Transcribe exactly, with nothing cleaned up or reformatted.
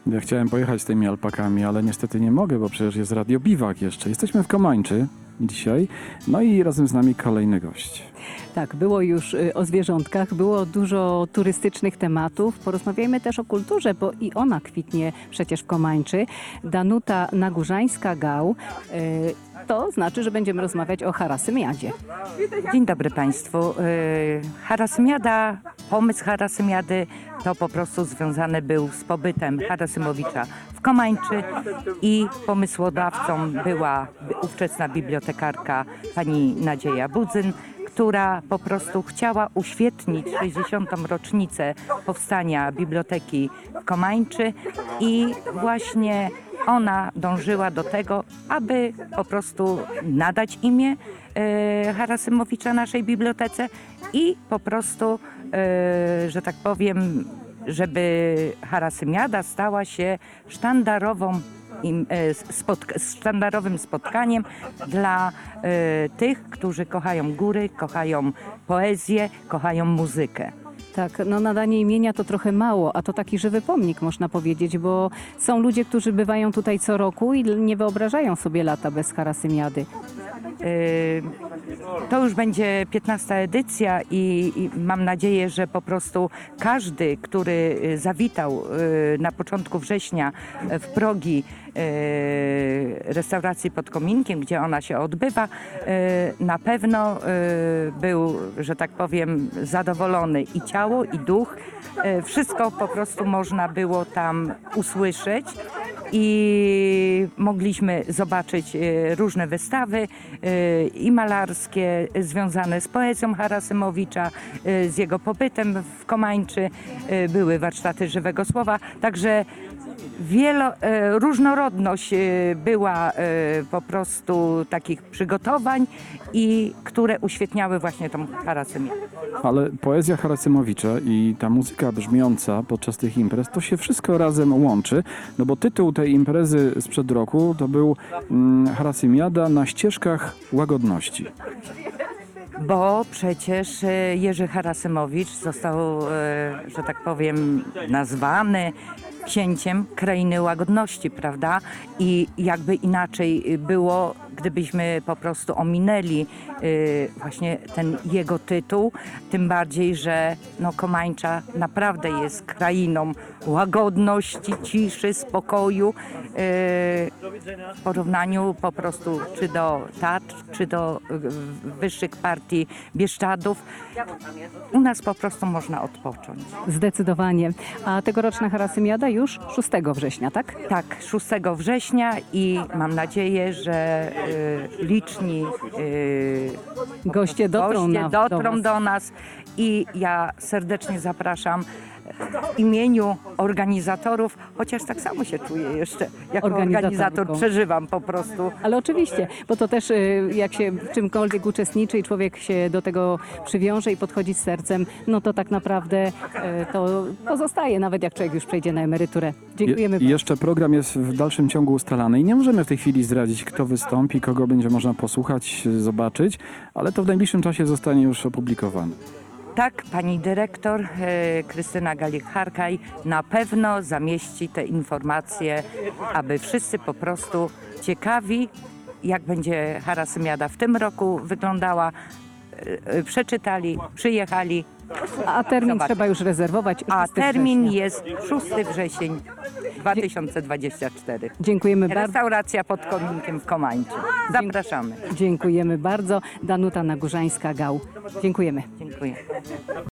Ja chciałem pojechać z tymi alpakami, ale niestety nie mogę, bo przecież jest Radio Biwak jeszcze. Jesteśmy w Komańczy dzisiaj, no i razem z nami kolejny gość. Tak, było już y, o zwierzątkach, było dużo turystycznych tematów. Porozmawiajmy też o kulturze, bo i ona kwitnie przecież w Komańczy. Danuta Nagórzańska-Gał. Y, to znaczy, że będziemy rozmawiać o Harasymiadzie. Dzień dobry Państwu. Y, Harasymiada, pomysł Harasymiady to po prostu związany był z pobytem Harasymowicza w Komańczy i pomysłodawcą była ówczesna bibliotekarka pani Nadzieja Budzyn, która po prostu chciała uświetnić sześćdziesiątą rocznicę powstania Biblioteki w Komańczy i właśnie ona dążyła do tego, aby po prostu nadać imię e, Harasymowicza naszej bibliotece i po prostu, e, że tak powiem, żeby Harasymiada stała się sztandarową im, e, spotka- sztandarowym spotkaniem dla e, tych, którzy kochają góry, kochają poezję, kochają muzykę. Tak, no nadanie imienia to trochę mało, a to taki żywy pomnik można powiedzieć, bo są ludzie, którzy bywają tutaj co roku i nie wyobrażają sobie lata bez Harasymiady. To już będzie piętnasta edycja i, i mam nadzieję, że po prostu każdy, który zawitał na początku września w progi restauracji pod kominkiem, gdzie ona się odbywa, na pewno był, że tak powiem, zadowolony i ciało, i duch. Wszystko po prostu można było tam usłyszeć i mogliśmy zobaczyć różne wystawy i malarskie związane z poezją Harasymowicza, z jego pobytem w Komańczy, były warsztaty żywego słowa, także wielo, różnorodność była po prostu takich przygotowań, i które uświetniały właśnie tą Harasymiadę. Ale poezja Harasymowicza i ta muzyka brzmiąca podczas tych imprez, to się wszystko razem łączy, no bo tytuł tej imprezy sprzed roku to był mm, Harasymiada na ścieżkach łagodności. Bo przecież e, Jerzy Harasymowicz został, e, że tak powiem, nazwany księciem krainy łagodności, prawda? I jakby inaczej było, gdybyśmy po prostu ominęli y, właśnie ten jego tytuł, tym bardziej, że no, Komańcza naprawdę jest krainą łagodności, ciszy, spokoju y, w porównaniu po prostu czy do Tatr, czy do y, wyższych partii Bieszczadów. U nas po prostu można odpocząć. Zdecydowanie. A tegoroczna Harasymiada już szóstego września, tak? Tak, szóstego września i mam nadzieję, że y, liczni y, Goście dotrą, goście na, dotrą do was. do nas i ja serdecznie zapraszam w imieniu organizatorów, chociaż tak samo się czuję jeszcze jako Organizatorką. organizator, przeżywam po prostu. Ale oczywiście, bo to też y, jak się w czymkolwiek uczestniczy i człowiek się do tego przywiąże i podchodzi z sercem, no to tak naprawdę y, to pozostaje, nawet jak człowiek już przejdzie na emeryturę. Dziękujemy Je, jeszcze program jest w dalszym ciągu ustalany i nie możemy w tej chwili zdradzić, kto wystąpi, kogo będzie można posłuchać, zobaczyć, ale to w najbliższim czasie zostanie już opublikowane. Tak, pani dyrektor e, Krystyna Galik-Harkaj na pewno zamieści te informacje, aby wszyscy po prostu ciekawi, jak będzie Harasymiada w tym roku wyglądała, e, e, przeczytali, przyjechali. A termin Zobaczmy. trzeba już rezerwować. A szóstego termin września. jest szóstego września dwa tysiące dwudziestego czwartego. Dziękujemy bardzo. Restauracja pod kominkiem w Komańczy. Zapraszamy. Dziękujemy bardzo. Danuta Nagórzańska-Gał. Dziękujemy. Dziękuję.